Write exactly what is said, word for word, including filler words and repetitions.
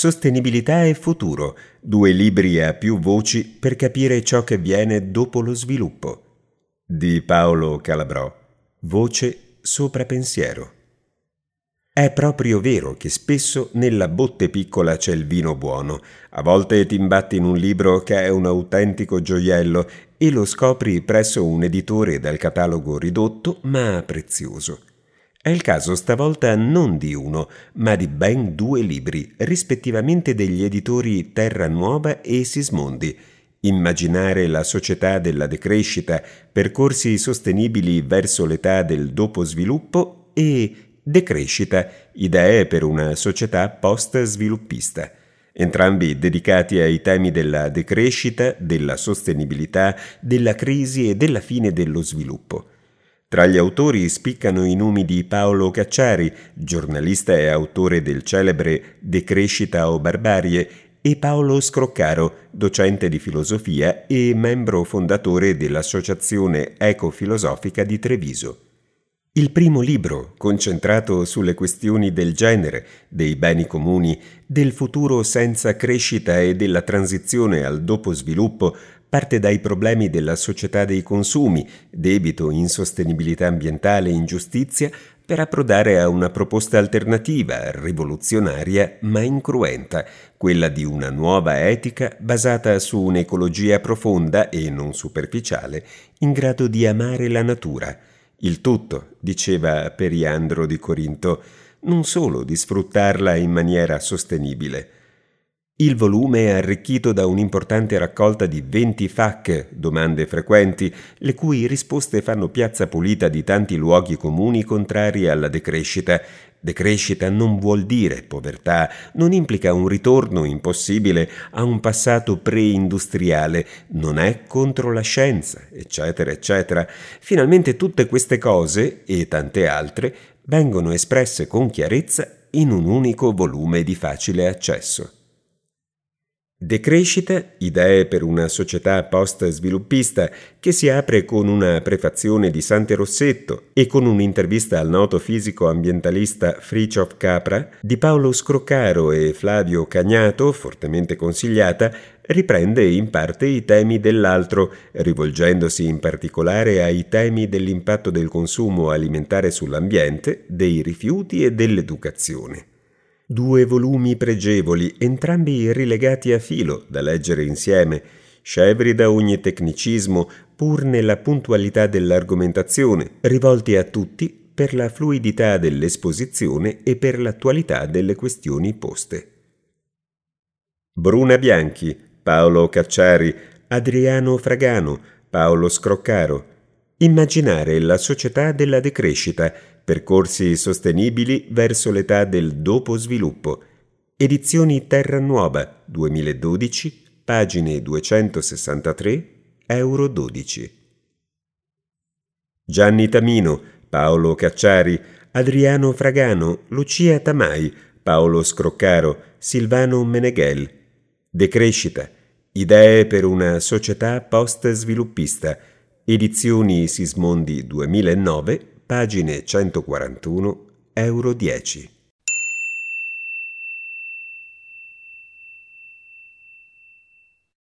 Sostenibilità e futuro, due libri a più voci per capire ciò che viene dopo lo sviluppo. Di Paolo Calabrò, voce sopra pensiero. È proprio vero che spesso nella botte piccola c'è il vino buono. A volte ti imbatti in un libro che è un autentico gioiello e lo scopri presso un editore dal catalogo ridotto ma prezioso. È il caso stavolta non di uno, ma di ben due libri, rispettivamente degli editori Terra Nuova e Sismondi. Immaginare la società della decrescita, percorsi sostenibili verso l'età del dopo sviluppo e Decrescita, idee per una società post-sviluppista. Entrambi dedicati ai temi della decrescita, della sostenibilità, della crisi e della fine dello sviluppo. Tra gli autori spiccano i nomi di Paolo Cacciari, giornalista e autore del celebre Decrescita o barbarie, e Paolo Scroccaro, docente di filosofia e membro fondatore dell'Associazione Ecofilosofica di Treviso. Il primo libro, concentrato sulle questioni del genere, dei beni comuni, del futuro senza crescita e della transizione al dopo sviluppo, parte dai problemi della società dei consumi, debito, insostenibilità ambientale e ingiustizia, per approdare a una proposta alternativa, rivoluzionaria ma incruenta, quella di una nuova etica basata su un'ecologia profonda e non superficiale, in grado di amare la natura. Il tutto, diceva Periandro di Corinto, non solo di sfruttarla in maniera sostenibile. Il volume è arricchito da un'importante raccolta di venti F A Q, domande frequenti, le cui risposte fanno piazza pulita di tanti luoghi comuni contrari alla decrescita. Decrescita non vuol dire povertà, non implica un ritorno impossibile a un passato pre-industriale, non è contro la scienza, eccetera, eccetera. Finalmente tutte queste cose, e tante altre, vengono espresse con chiarezza in un unico volume di facile accesso. Decrescita, idee per una società post-sviluppista, che si apre con una prefazione di Sante Rossetto e con un'intervista al noto fisico ambientalista Fritjof Capra, di Paolo Scroccaro e Flavio Cagnato, fortemente consigliata, riprende in parte i temi dell'altro, rivolgendosi in particolare ai temi dell'impatto del consumo alimentare sull'ambiente, dei rifiuti e dell'educazione. Due volumi pregevoli, entrambi rilegati a filo, da leggere insieme, scevri da ogni tecnicismo, pur nella puntualità dell'argomentazione, rivolti a tutti per la fluidità dell'esposizione e per l'attualità delle questioni poste. Bruna Bianchi, Paolo Cacciari, Adriano Fragano, Paolo Scroccaro. Immaginare la società della decrescita, percorsi sostenibili verso l'età del dopo sviluppo. Edizioni Terra Nuova, duemiladodici, pagine duecentosessantatré, euro dodici. Gianni Tamino, Paolo Cacciari, Adriano Fragano, Lucia Tamai, Paolo Scroccaro, Silvano Meneghel. Decrescita, idee per una società post-sviluppista. Edizioni Sismondi duemilanove, pagine centoquarantuno, euro dieci.